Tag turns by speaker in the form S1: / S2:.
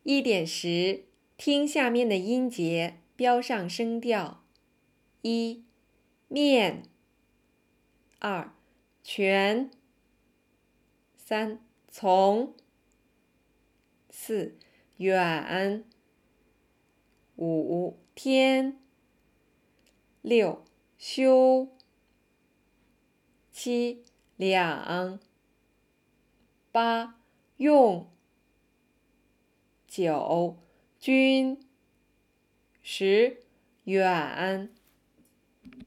S1: 1.10，听下面的音节，标上声调。1. 面。2. 全。3. 从。4. 远。5. 天。6. 修。7. 两。8. 用。9. 均。10. 远。